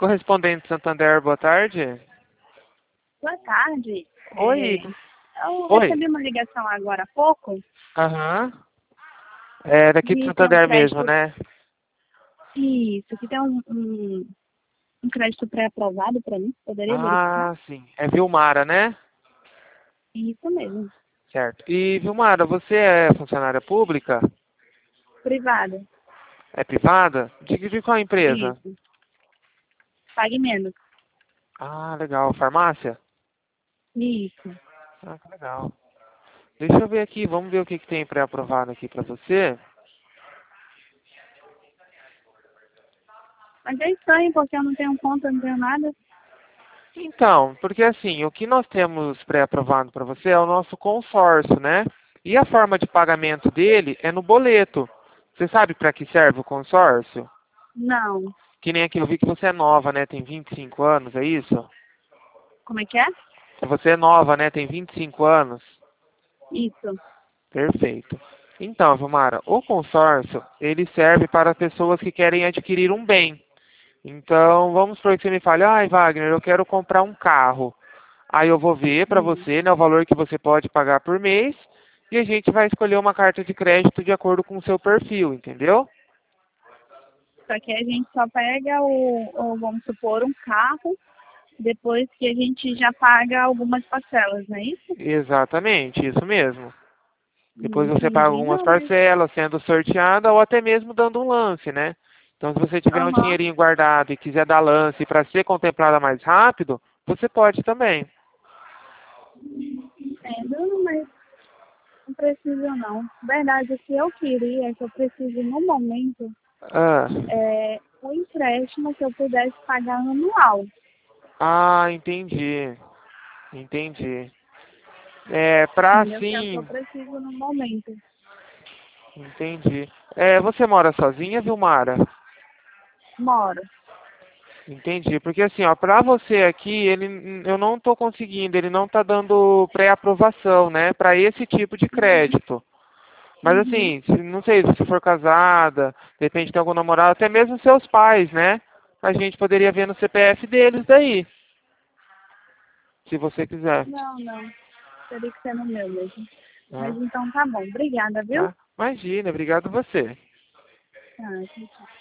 Correspondente Santander, boa tarde. Boa tarde. Oi. Eu Oi. recebi uma ligação agora há pouco Aham. É daqui de de ter um Santander mesmo, crédito. né? Isso, que tem um crédito pré-aprovado para mim. Poderia verificar? Ah, sim. É Vilmara, né? Isso mesmo. Certo. E Vilmara, você é funcionária pública? Privado. É privada? De qual empresa? Isso. Pague menos. Ah, legal. Farmácia? Isso. Ah, que legal. Deixa eu ver aqui, vamos ver o que tem pré-aprovado aqui pra você. Mas é estranho porque eu não tenho conta, não tenho nada. Então, porque assim, o que nós temos pré-aprovado para você é o nosso consórcio, né? E a forma de pagamento dele é no boleto. Você sabe para que serve o consórcio? Não. Que nem aqui, eu vi que você é nova, né? Tem 25 anos, é isso? Como é que é? Você é nova, né? Tem 25 anos. Isso. Perfeito. Então, Vilmara, o consórcio, ele serve para pessoas que querem adquirir um bem. Então, vamos supor que você me fale, ai, Wagner, eu quero comprar um carro. Aí eu vou ver para Hum. você, né, o valor que você pode pagar por mês e a gente vai escolher uma carta de crédito de acordo com o seu perfil, entendeu? Só que a gente só pega vamos supor, um carro depois que a gente já paga algumas parcelas, não é isso? Exatamente, isso mesmo. Depois você paga Entendi. algumas Não, mas... parcelas, sendo sorteada ou até mesmo dando um lance, né? Então, se você tiver um Aham. dinheirinho guardado e quiser dar lance para ser contemplada mais rápido, você pode também. Entendo, mas não preciso não. Verdade, o que eu queria é que eu preciso, no momento, Ah, um empréstimo que eu pudesse pagar anual. entendi. Entendi. É, pra Entendeu? Que é o que eu assim, preciso no momento. entendi. É, você mora sozinha, Vilmara? Moro. Entendi, porque assim, ó, pra você aqui, eu não tô conseguindo, ele não tá dando pré-aprovação, né, pra esse tipo de Uhum. crédito. Mas Uhum. assim, não sei, se você for casada, de repente tem algum namorado, até mesmo seus pais, né, a gente poderia ver no CPF deles daí, se você quiser, Não, não. Teria que ser no meu mesmo. Mas tá? então tá bom. Obrigada, viu? Tá? Imagina, obrigado a você. Tá, tchau, tchau.